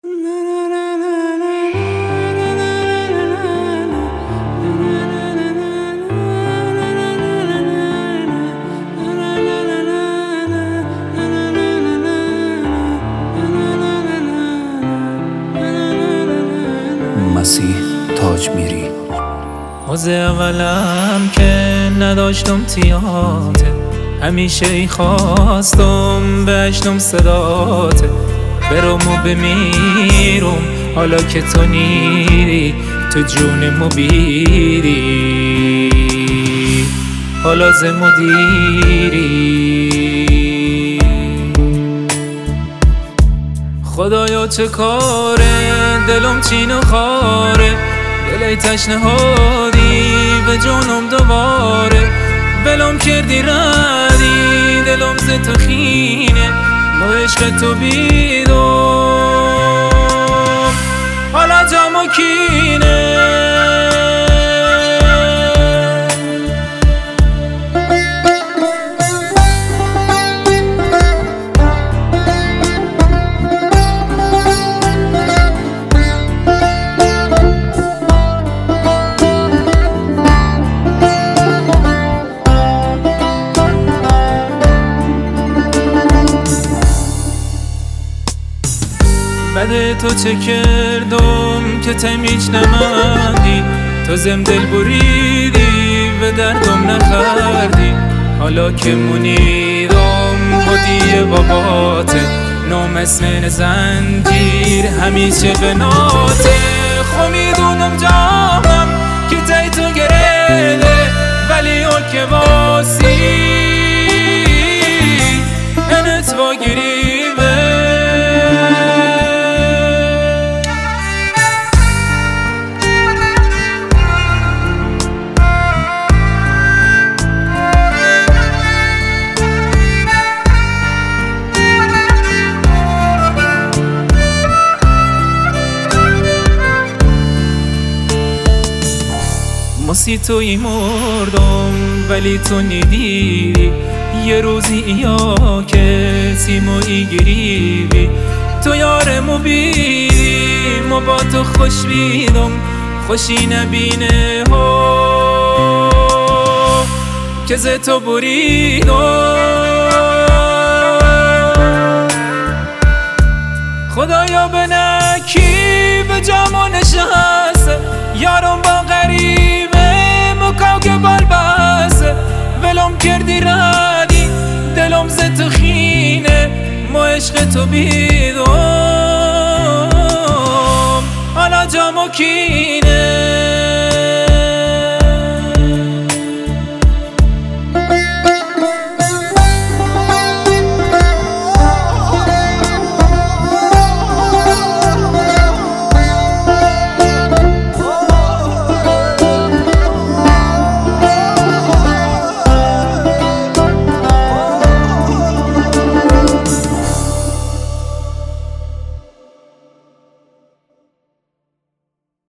مسیح تاج میری. از اولم که نداشتم تیاته، همیشه ای خواستم بشنم صداته. برم و بمیرم حالا که تو نیری، تو جونمو بیری، حالا ز مدیری. خدایا چه کاره، دلم چین و خاره، دلی تشنهادی به جونم دوباره. بلم کردی ردی دلم ز تو خینه، با عشق تو بیدم حالا جام و کینه. بده تو چه کردم که تمیج نماندی، تو زم دل بریدی و دردم نخوردی. حالا که منیدم هدیه باباته، نام اسم زنجیر همیشه به ناته. خو میدونم جامم که تای تو گرده، ولی اون که واسی انت واگیری. مسی توی مردم ولی تو ندیدی، یه روزی یا کسی موی گریبی. تو یارمو بیدی ما با تو خوش بیدم، خوشی نبینه ها که ز تو بریدم. خدایا به نکی به جامو نشسته، یارم با غریب که بال بسه. ولم کردی ردی دلم ز تو خینه، ما عشق تو بیدم حالا جام و کینه.